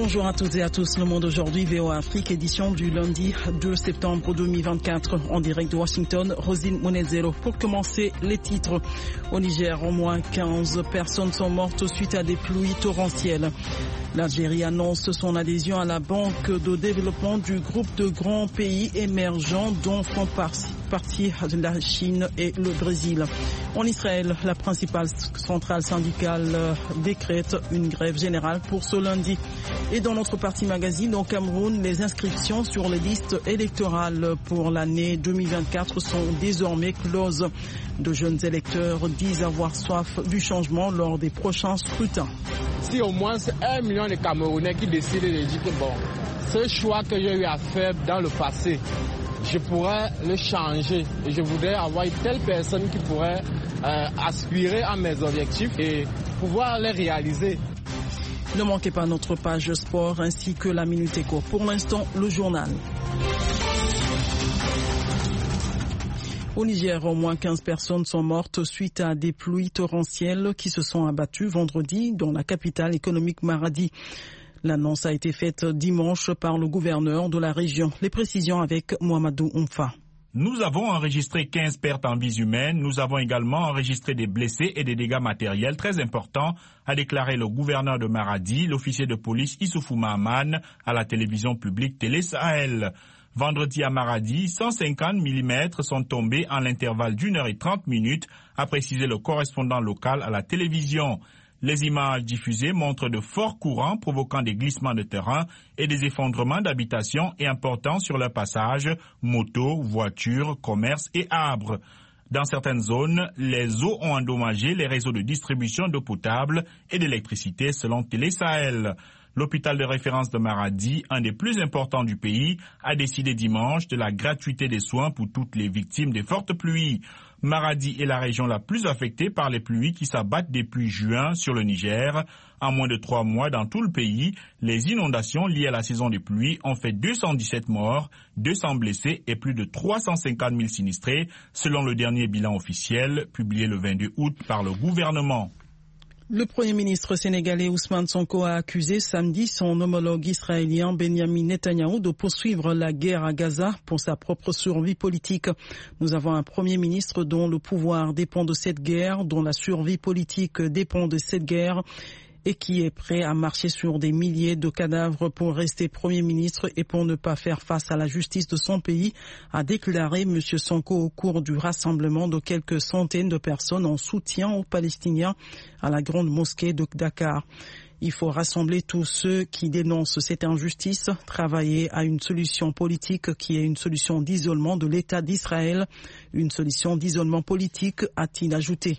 Bonjour à toutes et à tous. Le Monde aujourd'hui, VOA Afrique, édition du lundi 2 septembre 2024. En direct de Washington, Rosine Monezero. Pour commencer, les titres. Au Niger, au moins 15 personnes sont mortes suite à des pluies torrentielles. L'Algérie annonce son adhésion à la Banque de développement du groupe de grands pays émergents dont font partie la Chine et le Brésil. En Israël, la principale centrale syndicale décrète une grève générale pour ce lundi. Et dans notre partie magazine, au Cameroun, les inscriptions sur les listes électorales pour l'année 2024 sont désormais closes. De jeunes électeurs disent avoir soif du changement lors des prochains scrutins. Si au moins c'est 1 million de Camerounais qui décident de dire que bon, ce choix que j'ai eu à faire dans le passé, je pourrais le changer et je voudrais avoir une telle personne qui pourrait aspirer à mes objectifs et pouvoir les réaliser. Ne manquez pas notre page sport ainsi que la Minute Éco. Pour l'instant, le journal. Au Niger, au moins 15 personnes sont mortes suite à des pluies torrentielles qui se sont abattues vendredi dans la capitale économique Maradi. L'annonce a été faite dimanche par le gouverneur de la région. Les précisions avec Mohamedou Oumfa. Nous avons enregistré 15 pertes en vies humaines. Nous avons également enregistré des blessés et des dégâts matériels très importants, a déclaré le gouverneur de Maradi, l'officier de police Issoufou Mahaman, à la télévision publique Télé Sahel. Vendredi à Maradi, 150 mm sont tombés en l'intervalle d'1h30, a précisé le correspondant local à la télévision. Les images diffusées montrent de forts courants provoquant des glissements de terrain et des effondrements d'habitations et importants sur leur passage, motos, voitures, commerces et arbres. Dans certaines zones, les eaux ont endommagé les réseaux de distribution d'eau potable et d'électricité selon Télé Sahel. L'hôpital de référence de Maradi, un des plus importants du pays, a décidé dimanche de la gratuité des soins pour toutes les victimes des fortes pluies. Maradi est la région la plus affectée par les pluies qui s'abattent depuis juin sur le Niger. En moins de 3 mois dans tout le pays, les inondations liées à la saison des pluies ont fait 217 morts, 200 blessés et plus de 350 000 sinistrés, selon le dernier bilan officiel publié le 22 août par le gouvernement. Le Premier ministre sénégalais Ousmane Sonko a accusé samedi son homologue israélien Benjamin Netanyahou de poursuivre la guerre à Gaza pour sa propre survie politique. Nous avons un Premier ministre dont le pouvoir dépend de cette guerre, dont la survie politique dépend de cette guerre, et qui est prêt à marcher sur des milliers de cadavres pour rester Premier ministre et pour ne pas faire face à la justice de son pays, a déclaré M. Sonko au cours du rassemblement de quelques centaines de personnes en soutien aux Palestiniens à la grande mosquée de Dakar. Il faut rassembler tous ceux qui dénoncent cette injustice, travailler à une solution politique qui est une solution d'isolement de l'État d'Israël, une solution d'isolement politique, a-t-il ajouté.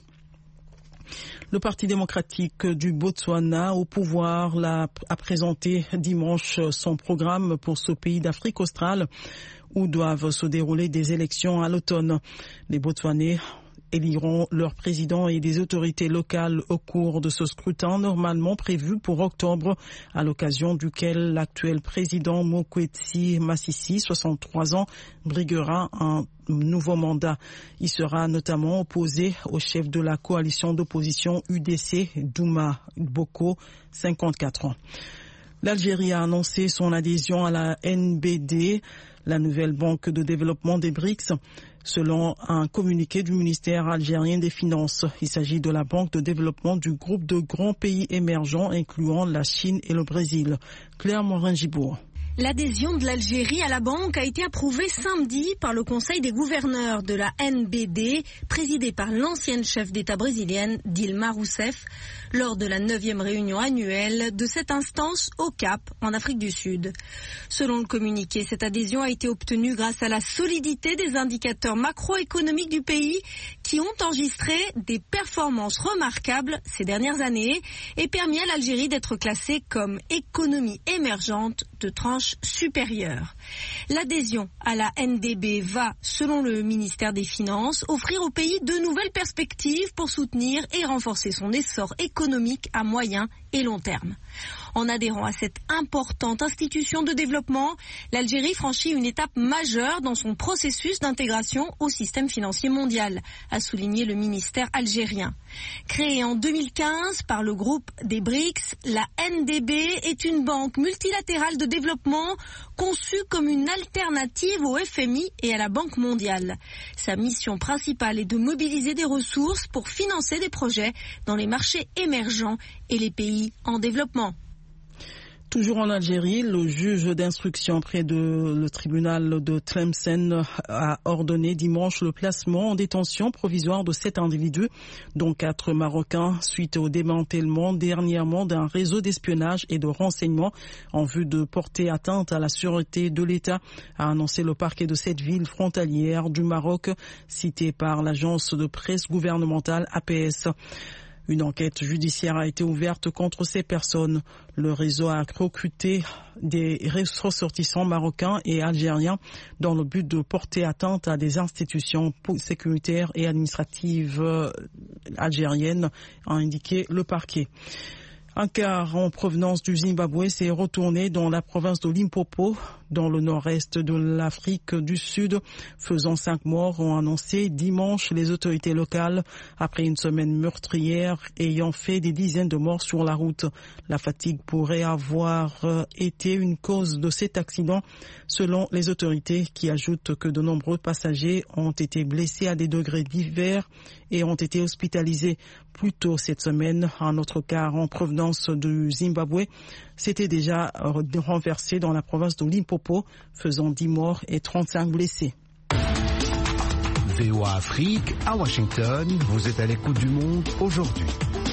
Le Parti démocratique du Botswana au pouvoir a présenté dimanche son programme pour ce pays d'Afrique australe où doivent se dérouler des élections à l'automne. Les Botswanais éliront leur président et des autorités locales au cours de ce scrutin normalement prévu pour octobre, à l'occasion duquel l'actuel président Mokwetsi Masisi, 63 ans, briguera un nouveau mandat. Il sera notamment opposé au chef de la coalition d'opposition UDC, Douma Boko, 54 ans. L'Algérie a annoncé son adhésion à la NBD, la nouvelle banque de développement des BRICS, selon un communiqué du ministère algérien des Finances. Il s'agit de la banque de développement du groupe de grands pays émergents, incluant la Chine et le Brésil. Claire Morin-Gibourg. L'adhésion de l'Algérie à la banque a été approuvée samedi par le Conseil des gouverneurs de la NBD, présidé par l'ancienne chef d'État brésilienne Dilma Rousseff, lors de la 9e réunion annuelle de cette instance au Cap, en Afrique du Sud. Selon le communiqué, cette adhésion a été obtenue grâce à la solidité des indicateurs macroéconomiques du pays qui ont enregistré des performances remarquables ces dernières années et permis à l'Algérie d'être classée comme économie émergente de tranche supérieure. L'adhésion à la NDB va, selon le ministère des Finances, offrir au pays de nouvelles perspectives pour soutenir et renforcer son essor économique à moyen et long terme. En adhérant à cette importante institution de développement, l'Algérie franchit une étape majeure dans son processus d'intégration au système financier mondial, a souligné le ministère algérien. Créée en 2015 par le groupe des BRICS, la NDB est une banque multilatérale de développement conçue comme une alternative au FMI et à la Banque mondiale. Sa mission principale est de mobiliser des ressources pour financer des projets dans les marchés émergents et les pays en développement. Toujours en Algérie, le juge d'instruction près le tribunal de Tlemcen a ordonné dimanche le placement en détention provisoire de 7 individus, dont 4 Marocains, suite au démantèlement dernièrement d'un réseau d'espionnage et de renseignement en vue de porter atteinte à la sûreté de l'État, a annoncé le parquet de cette ville frontalière du Maroc, cité par l'agence de presse gouvernementale APS. Une enquête judiciaire a été ouverte contre ces personnes. Le réseau a recruté des ressortissants marocains et algériens dans le but de porter atteinte à des institutions sécuritaires et administratives algériennes, a indiqué le parquet. Un car en provenance du Zimbabwe s'est retourné dans la province de Limpopo, dans le nord-est de l'Afrique du Sud, faisant 5 morts, ont annoncé dimanche les autorités locales, après une semaine meurtrière ayant fait des dizaines de morts sur la route. La fatigue pourrait avoir été une cause de cet accident, selon les autorités, qui ajoutent que de nombreux passagers ont été blessés à des degrés divers et ont été hospitalisés. Plus tôt cette semaine, un autre car en provenance du Zimbabwe s'était déjà renversé dans la province de Limpopo, faisant 10 morts et 35 blessés. VOA Afrique, à Washington, vous êtes à l'écoute du monde aujourd'hui.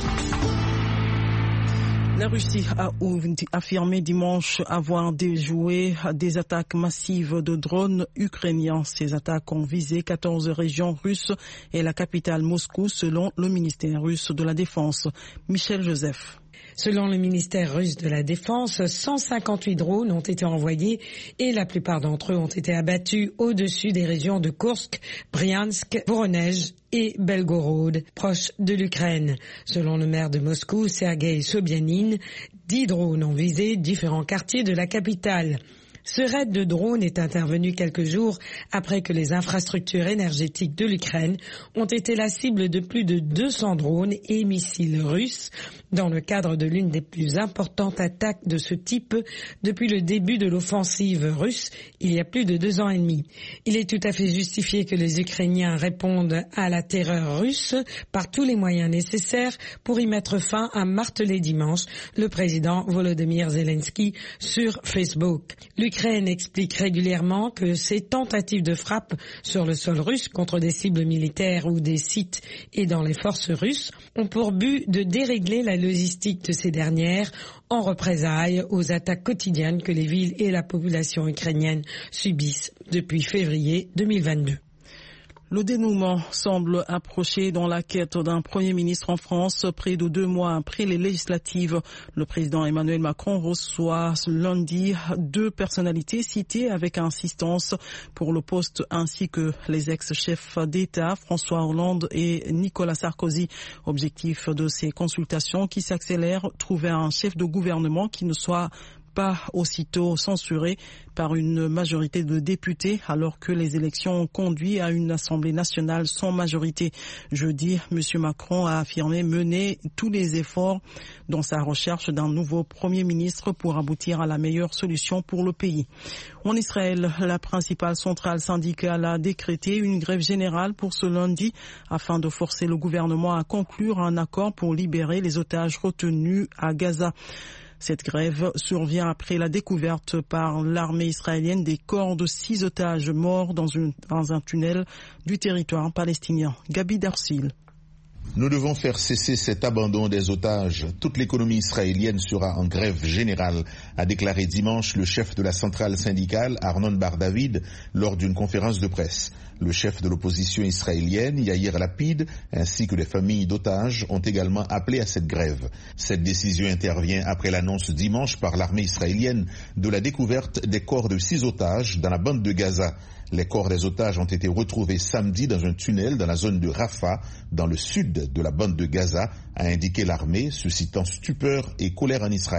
La Russie a affirmé dimanche avoir déjoué des attaques massives de drones ukrainiens. Ces attaques ont visé 14 régions russes et la capitale Moscou, selon le ministère russe de la Défense. Michel Joseph. Selon le ministère russe de la Défense, 158 drones ont été envoyés et la plupart d'entre eux ont été abattus au-dessus des régions de Kursk, Bryansk, Voronezh et Belgorod, proches de l'Ukraine. Selon le maire de Moscou, Sergei Sobyanin, 10 drones ont visé différents quartiers de la capitale. Ce raid de drones est intervenu quelques jours après que les infrastructures énergétiques de l'Ukraine ont été la cible de plus de 200 drones et missiles russes dans le cadre de l'une des plus importantes attaques de ce type depuis le début de l'offensive russe il y a plus de 2 ans et demi. Il est tout à fait justifié que les Ukrainiens répondent à la terreur russe par tous les moyens nécessaires pour y mettre fin, a martelé dimanche le président Volodymyr Zelensky sur Facebook. L'Ukraine explique régulièrement que ces tentatives de frappe sur le sol russe contre des cibles militaires ou des sites et dans les forces russes ont pour but de dérégler la logistique de ces dernières en représailles aux attaques quotidiennes que les villes et la population ukrainienne subissent depuis février 2022. Le dénouement semble approcher dans la quête d'un Premier ministre en France. Près de 2 mois après les législatives, le président Emmanuel Macron reçoit lundi 2 personnalités citées avec insistance pour le poste, ainsi que les ex-chefs d'État François Hollande et Nicolas Sarkozy. Objectif de ces consultations qui s'accélèrent, trouver un chef de gouvernement qui ne soit pas aussitôt censuré par une majorité de députés, alors que les élections ont conduit à une Assemblée nationale sans majorité. Jeudi, M. Macron a affirmé mener tous les efforts dans sa recherche d'un nouveau Premier ministre pour aboutir à la meilleure solution pour le pays. En Israël, la principale centrale syndicale a décrété une grève générale pour ce lundi afin de forcer le gouvernement à conclure un accord pour libérer les otages retenus à Gaza. Cette grève survient après la découverte par l'armée israélienne des corps de 6 otages morts dans un tunnel du territoire palestinien. Gabi Darsil. Nous devons faire cesser cet abandon des otages. Toute l'économie israélienne sera en grève générale, a déclaré dimanche le chef de la centrale syndicale, Arnon Bar-David, lors d'une conférence de presse. Le chef de l'opposition israélienne, Yair Lapid, ainsi que les familles d'otages ont également appelé à cette grève. Cette décision intervient après l'annonce dimanche par l'armée israélienne de la découverte des corps de 6 otages dans la bande de Gaza. Les corps des otages ont été retrouvés samedi dans un tunnel dans la zone de Rafah, dans le sud de la bande de Gaza, a indiqué l'armée, suscitant stupeur et colère en Israël.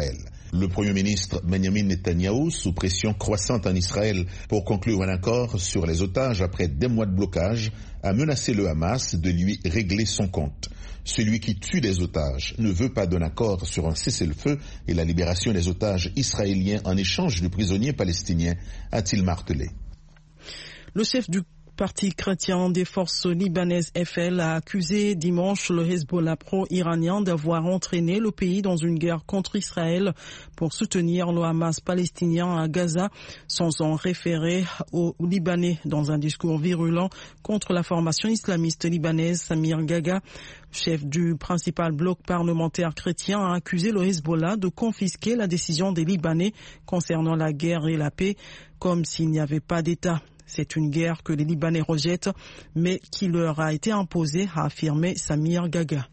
Le Premier ministre Benjamin Netanyahou, sous pression croissante en Israël pour conclure un accord sur les otages après des mois de blocage, a menacé le Hamas de lui régler son compte. Celui qui tue des otages ne veut pas d'un accord sur un cessez-le-feu et la libération des otages israéliens en échange de prisonniers palestiniens, a-t-il martelé. Le chef du Parti chrétien des forces libanaises FL a accusé dimanche le Hezbollah pro-iranien d'avoir entraîné le pays dans une guerre contre Israël pour soutenir le Hamas palestinien à Gaza, sans en référer aux Libanais. Dans un discours virulent contre la formation islamiste libanaise, Samir Gaga, chef du principal bloc parlementaire chrétien, a accusé le Hezbollah de confisquer la décision des Libanais concernant la guerre et la paix, comme s'il n'y avait pas d'État. C'est une guerre que les Libanais rejettent, mais qui leur a été imposée, a affirmé Samir Gaga.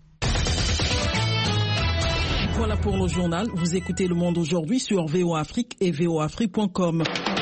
Voilà pour le journal. Vous écoutez Le Monde aujourd'hui sur VOA Afrique et voafrique.com.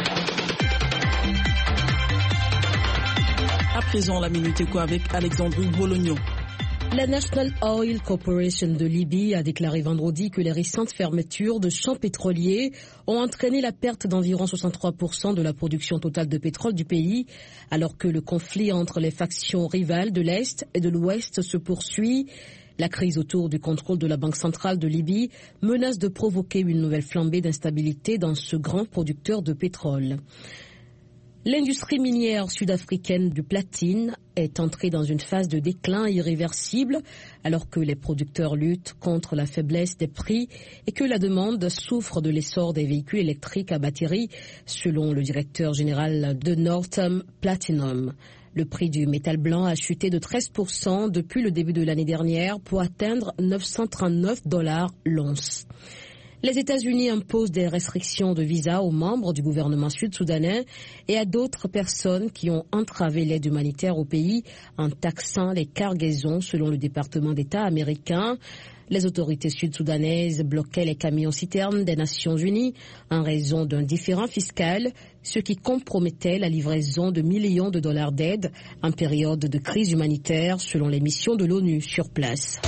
À présent, la Minute Éco avec Alexandrie Bologno. La National Oil Corporation de Libye a déclaré vendredi que les récentes fermetures de champs pétroliers ont entraîné la perte d'environ 63% de la production totale de pétrole du pays, alors que le conflit entre les factions rivales de l'Est et de l'Ouest se poursuit. La crise autour du contrôle de la Banque centrale de Libye menace de provoquer une nouvelle flambée d'instabilité dans ce grand producteur de pétrole. L'industrie minière sud-africaine du platine est entrée dans une phase de déclin irréversible alors que les producteurs luttent contre la faiblesse des prix et que la demande souffre de l'essor des véhicules électriques à batterie, selon le directeur général de Northam Platinum. Le prix du métal blanc a chuté de 13% depuis le début de l'année dernière pour atteindre $939 l'once. Les États-Unis imposent des restrictions de visa aux membres du gouvernement sud-soudanais et à d'autres personnes qui ont entravé l'aide humanitaire au pays en taxant les cargaisons, selon le département d'État américain. Les autorités sud-soudanaises bloquaient les camions-citernes des Nations Unies en raison d'un différend fiscal, ce qui compromettait la livraison de millions de dollars d'aide en période de crise humanitaire, selon les missions de l'ONU sur place.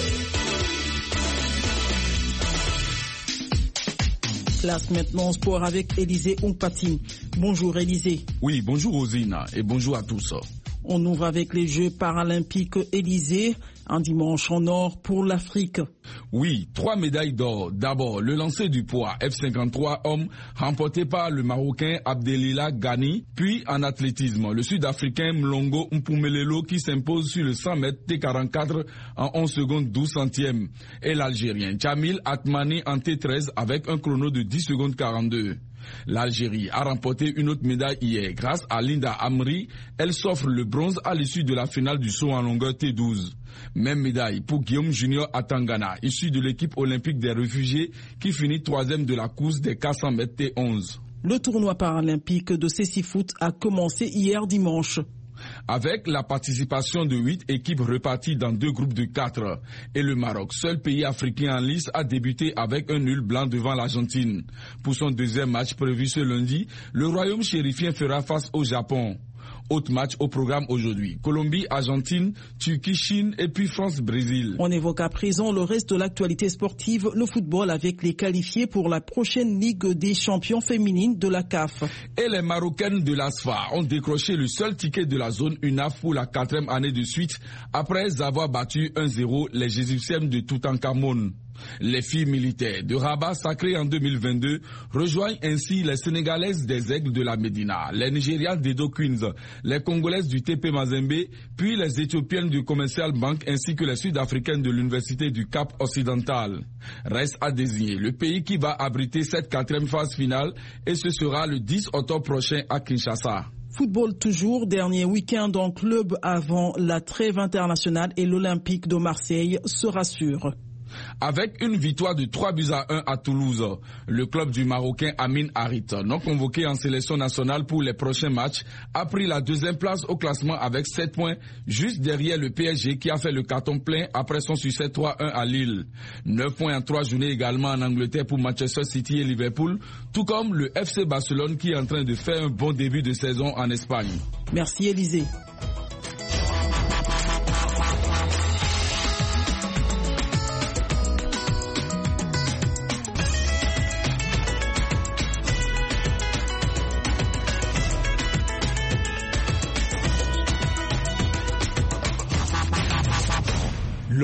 Place maintenant sport avec Élisée Ompati. Bonjour Élisée. Oui, bonjour Rosina et bonjour à tous. On ouvre avec les Jeux paralympiques Élisée, un dimanche en or pour l'Afrique. Oui, 3 médailles d'or. D'abord, le lancer du poids F53 hommes remporté par le Marocain Abdelila Ghani. Puis en athlétisme, le Sud-Africain Mlongo Mpumelelo qui s'impose sur le 100 mètres T44 en 11 secondes 12 centièmes. Et l'Algérien Jamil Atmani en T13 avec un chrono de 10 secondes 42. L'Algérie a remporté une autre médaille hier grâce à Linda Amri. Elle s'offre le bronze à l'issue de la finale du saut en longueur T12. Même médaille pour Guillaume Junior Atangana, issu de l'équipe olympique des réfugiés qui finit 3e de la course des 400 mètres T11. Le tournoi paralympique de cécifoot a commencé hier dimanche. Avec la participation de 8 équipes reparties dans 2 groupes de 4. Et le Maroc, seul pays africain en lice, a débuté avec un nul blanc devant l'Argentine. Pour son deuxième match prévu ce lundi, le royaume chérifien fera face au Japon. Autre match au programme aujourd'hui. Colombie, Argentine, Turquie, Chine et puis France-Brésil. On évoque à présent le reste de l'actualité sportive, le football avec les qualifiés pour la prochaine Ligue des champions féminines de la CAF. Et les Marocaines de l'ASFA ont décroché le seul ticket de la zone UNAF pour la 4e année de suite après avoir battu 1-0 les Égyptiennes de Toutankhamon. Les filles militaires de Rabat, sacrées en 2022, rejoignent ainsi les Sénégalaises des Aigles de la Médina, les Nigérianes d'Edo Queens, les Congolaises du TP Mazembe, puis les Éthiopiennes du Commercial Bank ainsi que les Sud-Africaines de l'Université du Cap Occidental. Reste à désigner le pays qui va abriter cette 4e phase finale et ce sera le 10 octobre prochain à Kinshasa. Football toujours, dernier week-end en club avant la trêve internationale et l'Olympique de Marseille se rassure. Avec une victoire de 3-1 à Toulouse, le club du Marocain Amin Harit, non convoqué en sélection nationale pour les prochains matchs, a pris la 2e place au classement avec 7 points, juste derrière le PSG qui a fait le carton plein après son succès 3-1 à Lille. 9 points en 3 journées également en Angleterre pour Manchester City et Liverpool, tout comme le FC Barcelone qui est en train de faire un bon début de saison en Espagne. Merci Élisée.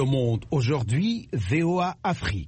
monde aujourd'hui, VOA Afrique.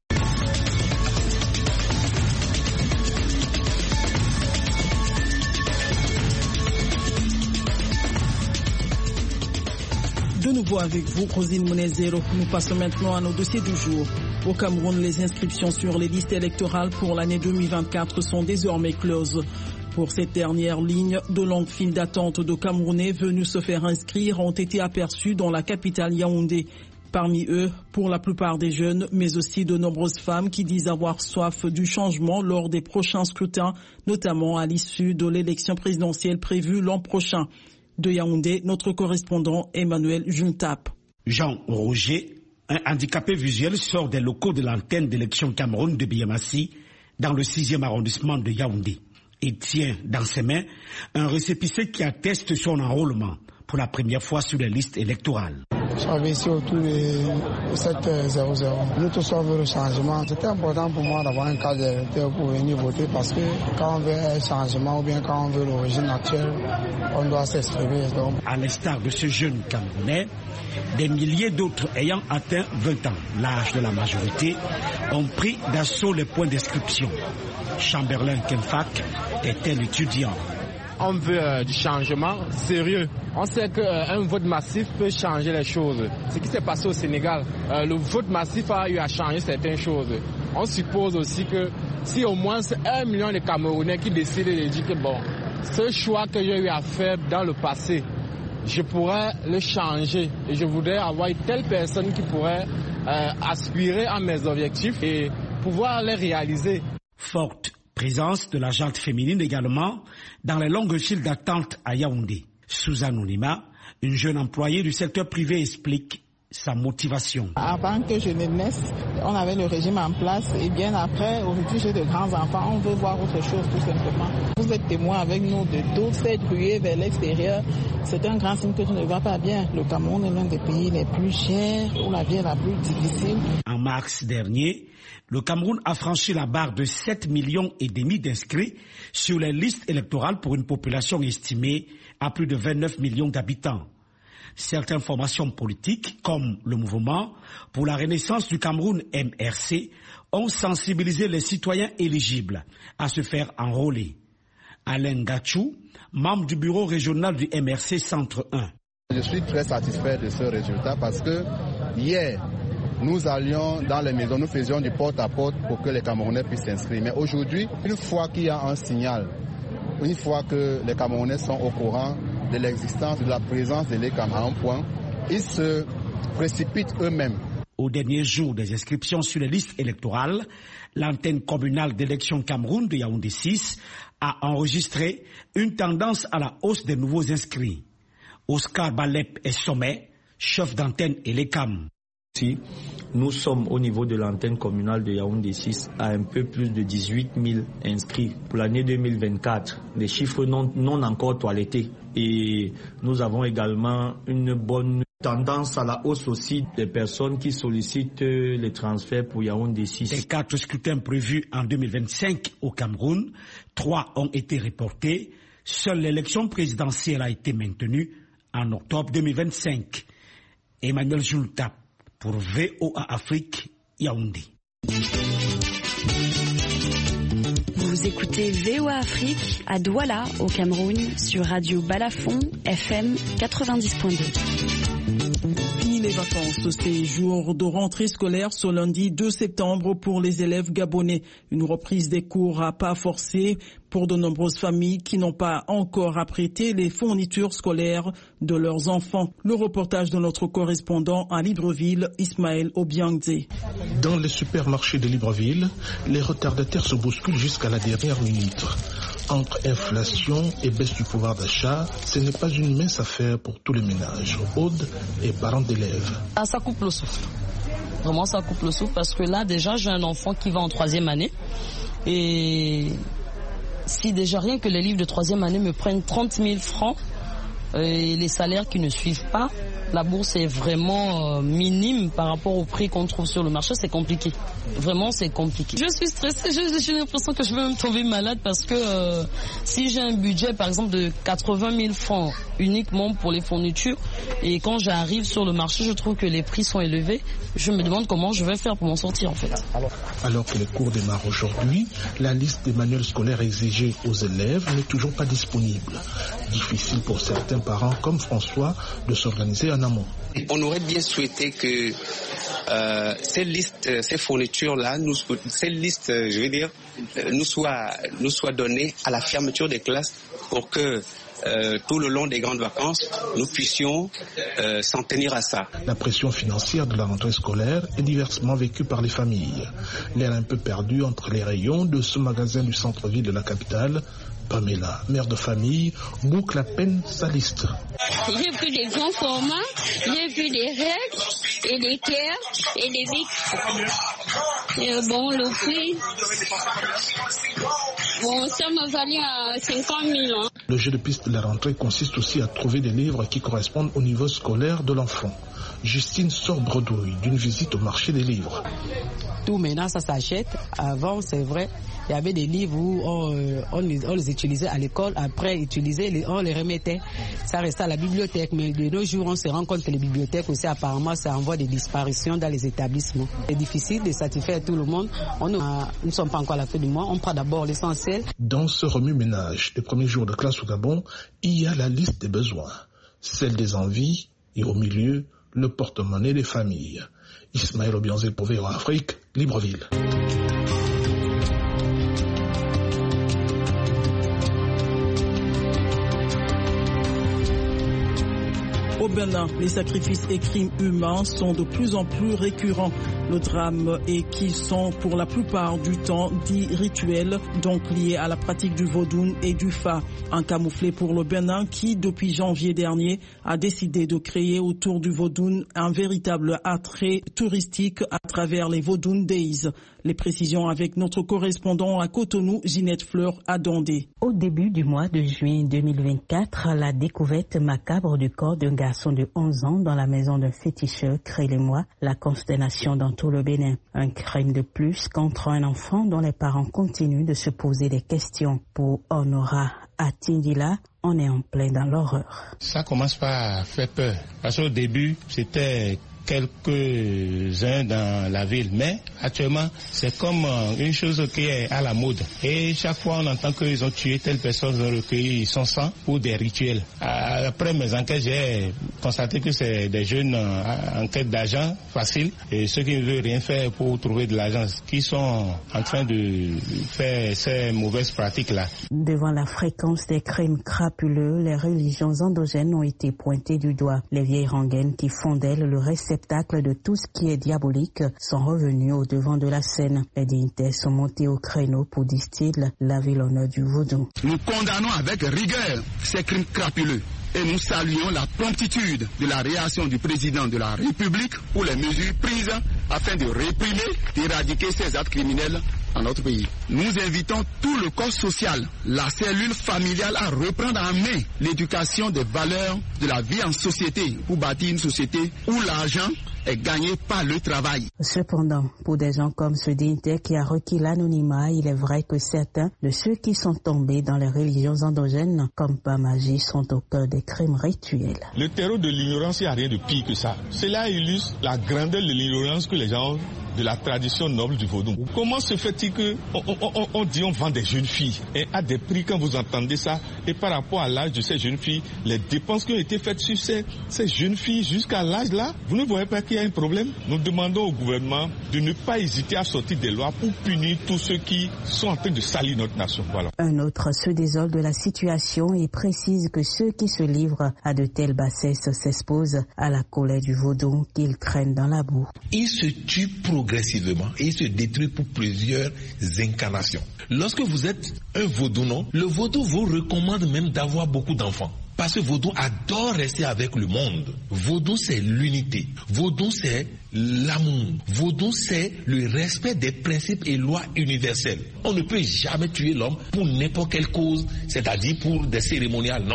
De nouveau avec vous, Rosine Monezero. Nous passons maintenant à nos dossiers du jour. Au Cameroun, les inscriptions sur les listes électorales pour l'année 2024 sont désormais closes. Pour cette dernière ligne, de longues files d'attente de Camerounais venus se faire inscrire ont été aperçues dans la capitale Yaoundé. Parmi eux, pour la plupart des jeunes, mais aussi de nombreuses femmes qui disent avoir soif du changement lors des prochains scrutins, notamment à l'issue de l'élection présidentielle prévue l'an prochain. De Yaoundé, notre correspondant Emmanuel Juntap. Jean Roger, un handicapé visuel, sort des locaux de l'antenne d'élection Cameroun de Biamassi dans le 6e arrondissement de Yaoundé. Il tient dans ses mains un récépissé qui atteste son enrôlement pour la première fois sur les listes électorales. J'avais ici autour de 7h00. Nous tous on veut le changement. C'était important pour moi d'avoir un carte d'électeur pour venir voter parce que quand on veut un changement ou bien quand on veut l'origine actuelle, on doit s'exprimer. Donc. À l'instar de ce jeune Camerounais, des milliers d'autres ayant atteint 20 ans, l'âge de la majorité, ont pris d'assaut les points d'inscription. Chamberlain Kemfak était l'étudiant. On veut du changement sérieux. On sait qu'un vote massif peut changer les choses. Ce qui s'est passé au Sénégal, le vote massif a eu à changer certaines choses. On suppose aussi que si au moins 1 million de Camerounais qui décident de dire que bon, ce choix que j'ai eu à faire dans le passé, je pourrais le changer. Et je voudrais avoir telle personne qui pourrait aspirer à mes objectifs et pouvoir les réaliser. Forte présence de la gente féminine également dans les longues files d'attente à Yaoundé. Sous anonymat, une jeune employée du secteur privé explique sa motivation. Avant que je ne naisse, on avait le régime en place et bien après, aujourd'hui j'ai de grands enfants, on veut voir autre chose tout simplement. Vous êtes témoin avec nous de toute cette ruée vers l'extérieur. C'est un grand signe que tout ne va pas bien. Le Cameroun est l'un des pays les plus chers, où la vie est la plus difficile. En mars dernier, le Cameroun a franchi la barre de 7,5 millions d'inscrits sur les listes électorales pour une population estimée à plus de 29 millions d'habitants. Certaines formations politiques, comme le mouvement pour la renaissance du Cameroun MRC, ont sensibilisé les citoyens éligibles à se faire enrôler. Alain Gachou, membre du bureau régional du MRC Centre 1. Je suis très satisfait de ce résultat parce que hier, nous allions dans les maisons, nous faisions du porte-à-porte pour que les Camerounais puissent s'inscrire. Mais aujourd'hui, une fois qu'il y a un signal, une fois que les Camerounais sont au courant de l'existence, de la présence de l'ECAM à un point, ils se précipitent eux-mêmes. Au dernier jour des inscriptions sur les listes électorales, l'antenne communale d'élection Cameroun de Yaoundé 6 a enregistré une tendance à la hausse des nouveaux inscrits. Oscar Balep est sommet, chef d'antenne et l'ECAM. Nous sommes au niveau de l'antenne communale de Yaoundé 6 à un peu plus de 18 000 inscrits pour l'année 2024. Des chiffres non encore toilettés. Et nous avons également une bonne tendance à la hausse aussi des personnes qui sollicitent les transferts pour Yaoundé 6. Des 4 scrutins prévus en 2025 au Cameroun, 3 ont été reportés. Seule l'élection présidentielle a été maintenue en octobre 2025. Emmanuel Juntap pour VOA Afrique, Yaoundé. Vous écoutez VOA Afrique à Douala, au Cameroun, sur Radio Balafon, FM 90.2. Fini les vacances, ces jours de rentrée scolaire ce lundi 2 septembre pour les élèves gabonais. Une reprise des cours à pas forcés pour de nombreuses familles qui n'ont pas encore apprêté les fournitures scolaires de leurs enfants. Le reportage de notre correspondant à Libreville, Ismaël Obiangze. Dans les supermarchés de Libreville, les retardataires se bousculent jusqu'à la dernière minute. Entre inflation et baisse du pouvoir d'achat, ce n'est pas une mince affaire pour tous les ménages. Aude et parents d'élèves. Ça coupe le souffle. Vraiment, ça coupe le souffle parce que là, déjà, j'ai un enfant qui va en 3e année. Et si déjà rien que les livres de 3e année me prennent 30 000 francs et les salaires qui ne suivent pas, la bourse est vraiment minime par rapport au prix qu'on trouve sur le marché, c'est compliqué. Vraiment, c'est compliqué. Je suis stressée, j'ai l'impression que je vais me tomber malade parce que si j'ai un budget, par exemple, de 80 000 francs uniquement pour les fournitures, et quand j'arrive sur le marché, je trouve que les prix sont élevés, je me demande comment je vais faire pour m'en sortir en fait. Alors que les cours démarrent aujourd'hui, la liste des manuels scolaires exigés aux élèves n'est toujours pas disponible. Difficile pour certains parents comme François de s'organiser en amont. On aurait bien souhaité que ces listes, ces fournitures-là, ces listes, nous soient données à la fermeture des classes pour que tout le long des grandes vacances, nous puissions s'en tenir à ça. La pression financière de la rentrée scolaire est diversement vécue par les familles. L'air un peu perdu entre les rayons de ce magasin du centre-ville de la capitale, Pamela, mère de famille, boucle à peine sa liste. J'ai pris des grands formats, j'ai pris des règles et des cœurs et des bics. Et bon, le prix, ça m'a valu à 50 000 ans. Le jeu de piste de la rentrée consiste aussi à trouver des livres qui correspondent au niveau scolaire de l'enfant. Justine sort bredouille d'une visite au marché des livres. Tout maintenant, ça s'achète. Avant, c'est vrai, il y avait des livres où on les utilisait à l'école. Après, on les remettait. Ça restait à la bibliothèque. Mais de nos jours, on se rend compte que les bibliothèques aussi, apparemment, ça envoie des disparitions dans les établissements. C'est difficile de satisfaire tout le monde. Nous ne sommes pas encore à la fin du mois. On prend d'abord l'essentiel. Dans ce remue-ménage des premiers jours de classe au Gabon, il y a la liste des besoins, celle des envies et au milieu, le porte-monnaie des familles. Ismaël Obianzé pour VOA Afrique, Libreville. Au Bénin, les sacrifices et crimes humains sont de plus en plus récurrents. Le drame est qu'ils sont pour la plupart du temps dits rituels, donc liés à la pratique du vaudou et du fa, un camouflet pour le Bénin qui, depuis janvier dernier, a décidé de créer autour du vaudou un véritable attrait touristique à travers les Vaudou Days. Les précisions avec notre correspondant à Cotonou, Ginette Fleur à Dondé. Au début du mois de juin 2024, la découverte macabre du corps d'un garçon de 11 ans dans la maison d'un féticheur crée les mois la consternation dans tout le Bénin. Un crime de plus contre un enfant dont les parents continuent de se poser des questions. Pour Honora Atindila, on est en plein dans l'horreur. Ça commence par faire peur. Parce qu'au début, c'était quelques-uns dans la ville, mais actuellement c'est comme une chose qui est à la mode et chaque fois on entend qu'ils ont tué telle personne, ils ont recueilli son sang pour des rituels. Après mes enquêtes, j'ai constaté que c'est des jeunes en quête d'argent facile et ceux qui ne veulent rien faire pour trouver de l'argent, qui sont en train de faire ces mauvaises pratiques-là. Devant la fréquence des crimes crapuleux, les religions endogènes ont été pointées du doigt. Les vieilles rengaines qui font d'elles le réceptacle de tout ce qui est diabolique sont revenus au devant de la scène. Les dignitaires sont montés au créneau pour, disent-ils, laver l'honneur du vaudou. Nous condamnons avec rigueur ces crimes crapuleux et nous saluons la promptitude de la réaction du président de la République pour les mesures prises afin de réprimer, d'éradiquer ces actes criminels dans notre pays. Nous invitons tout le corps social, la cellule familiale à reprendre en main l'éducation des valeurs de la vie en société pour bâtir une société où l'argent est gagné par le travail. Cependant, pour des gens comme ce dignitaire qui a requis l'anonymat, il est vrai que certains de ceux qui sont tombés dans les religions endogènes, comme Pamaji, sont au cœur des crimes rituels. Le terreau de l'ignorance, il n'y a rien de pire que ça. Cela illustre la grandeur de l'ignorance que les gens ont de la tradition noble du vaudou. Comment se fait-il qu'on dit on vend des jeunes filles et à des prix quand vous entendez ça, et par rapport à l'âge de ces jeunes filles, les dépenses qui ont été faites sur ces jeunes filles jusqu'à l'âge là, vous ne voyez pas qu'il y a un problème? Nous demandons au gouvernement de ne pas hésiter à sortir des lois pour punir tous ceux qui sont en train de salir notre nation. Voilà. Un autre se désole de la situation et précise que ceux qui se livrent à de telles bassesses s'exposent à la colère du vaudou qu'ils traînent dans la boue. Ils se tuent progressivement et ils se détruisent pour plusieurs incarnations. Lorsque vous êtes un vaudou, non, le vaudou vous recommande même d'avoir beaucoup d'enfants. Parce que vaudou adore rester avec le monde. Vaudou, c'est l'unité. Vaudou, c'est l'amour. Vaudou, c'est le respect des principes et lois universelles. On ne peut jamais tuer l'homme pour n'importe quelle cause, c'est-à-dire pour des cérémoniales, non.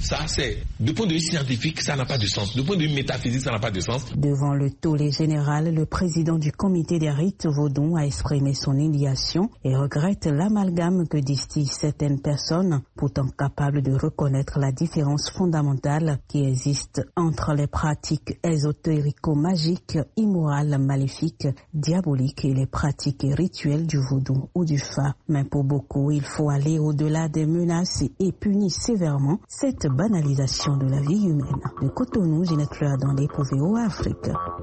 Ça, c'est, du point de vue scientifique, ça n'a pas de sens. Du point de vue métaphysique, ça n'a pas de sens. Devant le tollé général, le président du comité des rites vaudons a exprimé son indignation et regrette l'amalgame que distillent certaines personnes, pourtant capables de reconnaître la différence fondamentale qui existe entre les pratiques ésotérico-magiques, immorales, maléfiques, diaboliques et les pratiques rituelles du vaudou ou du fa. Mais pour beaucoup, il faut aller au-delà des menaces et punir sévèrement cette banalisation de la vie humaine. De Cotonou, Ginette Fleur Dandé pour VOA Afrique.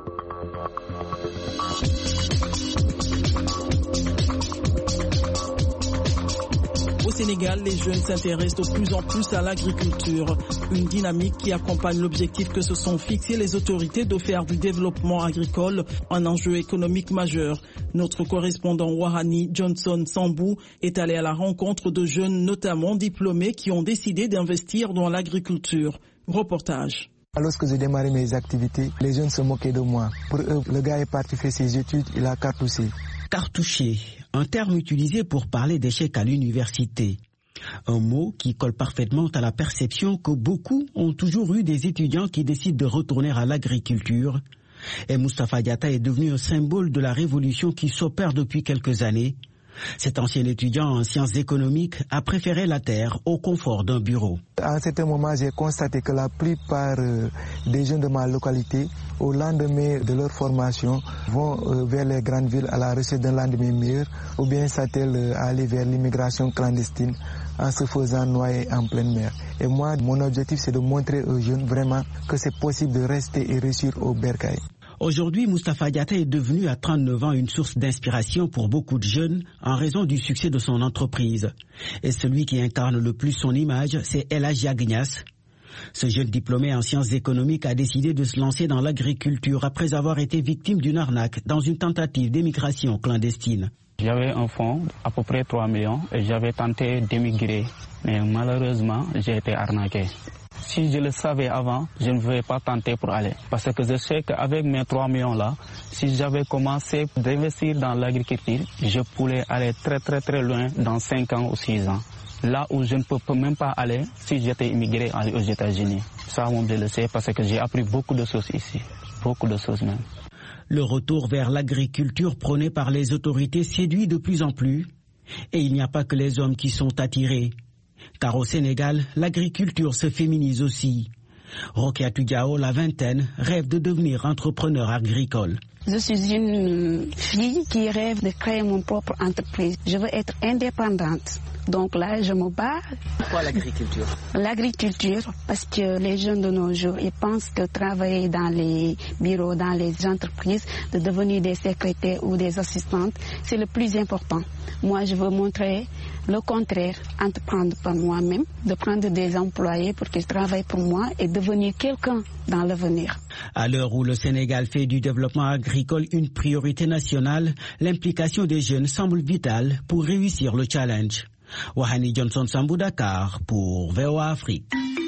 Au Sénégal, les jeunes s'intéressent de plus en plus à l'agriculture, une dynamique qui accompagne l'objectif que se sont fixés les autorités de faire du développement agricole un enjeu économique majeur. Notre correspondant Wahani Johnson Sambou est allé à la rencontre de jeunes, notamment diplômés, qui ont décidé d'investir dans l'agriculture. Reportage. Lorsque j'ai démarré mes activités, les jeunes se moquaient de moi. Pour eux, le gars est parti faire ses études, il a cartouché. Cartouché, un terme utilisé pour parler d'échec à l'université. Un mot qui colle parfaitement à la perception que beaucoup ont toujours eu des étudiants qui décident de retourner à l'agriculture. Et Moustapha Diatta est devenu un symbole de la révolution qui s'opère depuis quelques années. Cet ancien étudiant en sciences économiques a préféré la terre au confort d'un bureau. À un certain moment, j'ai constaté que la plupart des jeunes de ma localité, au lendemain de leur formation, vont vers les grandes villes à la recherche d'un lendemain meilleur, ou bien s'attellent à aller vers l'immigration clandestine en se faisant noyer en pleine mer. Et moi, mon objectif, c'est de montrer aux jeunes vraiment que c'est possible de rester et réussir au bercail. Aujourd'hui, Moustapha Diatta est devenu à 39 ans une source d'inspiration pour beaucoup de jeunes en raison du succès de son entreprise. Et celui qui incarne le plus son image, c'est El Hadji Agnias. Ce jeune diplômé en sciences économiques a décidé de se lancer dans l'agriculture après avoir été victime d'une arnaque dans une tentative d'émigration clandestine. J'avais un fonds à peu près 3 millions et j'avais tenté d'émigrer, mais malheureusement, j'ai été arnaqué. Si je le savais avant, je ne vais pas tenter pour aller. Parce que je sais qu'avec mes 3 millions-là, si j'avais commencé d'investir dans l'agriculture, je pourrais aller très loin dans 5 ans ou 6 ans. Là où je ne peux même pas aller si j'étais immigré aux États-Unis. Ça, on le sait parce que j'ai appris beaucoup de choses ici. Beaucoup de choses même. Le retour vers l'agriculture prôné par les autorités séduit de plus en plus. Et il n'y a pas que les hommes qui sont attirés. Car au Sénégal, l'agriculture se féminise aussi. Rokia Tudiao, la vingtaine, rêve de devenir entrepreneur agricole. Je suis une fille qui rêve de créer mon propre entreprise. Je veux être indépendante. Donc là, je me bats. Pourquoi l'agriculture? L'agriculture, parce que les jeunes de nos jours, ils pensent que travailler dans les bureaux, dans les entreprises, de devenir des secrétaires ou des assistantes, c'est le plus important. Moi, je veux montrer le contraire, entreprendre par moi-même, de prendre des employés pour qu'ils travaillent pour moi et devenir quelqu'un dans l'avenir. À l'heure où le Sénégal fait du développement agricole une priorité nationale, l'implication des jeunes semble vitale pour réussir le challenge. Wahani Johnson Sambou, Dakar pour VOA Afrique.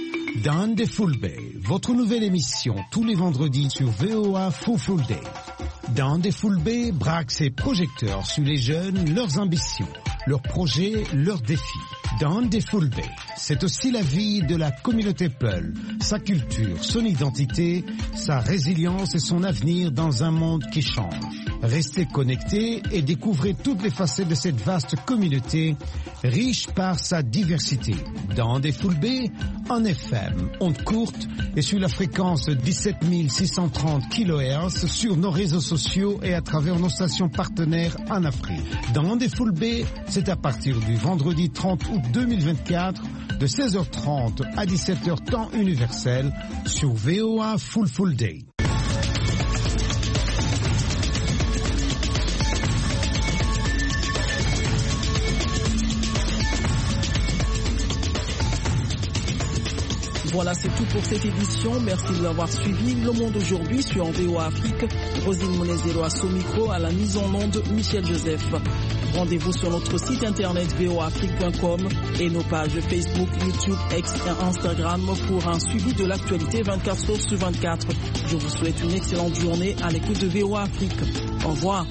Dande Fulbe, votre nouvelle émission tous les vendredis sur VOA Full Day. Dande Fulbe braque ses projecteurs sur les jeunes, leurs ambitions, leurs projets, leurs défis. Dande Fulbe, c'est aussi la vie de la communauté Peul, sa culture, son identité, sa résilience et son avenir dans un monde qui change. Restez connectés et découvrez toutes les facettes de cette vaste communauté, riche par sa diversité. Dande Fulbe, en FM, onde courte et sur la fréquence 17 630 kHz sur nos réseaux sociaux et à travers nos stations partenaires en Afrique. Dande Fulbe, c'est à partir du vendredi 30 août 2024 de 16h30 à 17h temps universel sur VOA Full Day. Voilà, c'est tout pour cette édition. Merci de l'avoir suivi. Le Monde aujourd'hui sur VOA Afrique. Rosine Monezero à son micro, à la mise en onde, Michel Joseph. Rendez-vous sur notre site internet voaafrique.com et nos pages Facebook, YouTube, X et Instagram pour un suivi de l'actualité 24/24. Je vous souhaite une excellente journée à l'écoute de VOA Afrique. Au revoir.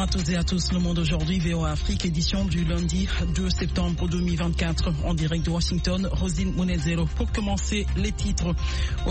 à toutes et à tous. Le Monde aujourd'hui, VOA Afrique, édition du lundi 2 septembre 2024. En direct de Washington, Rosine Monezero. Pour commencer, les titres.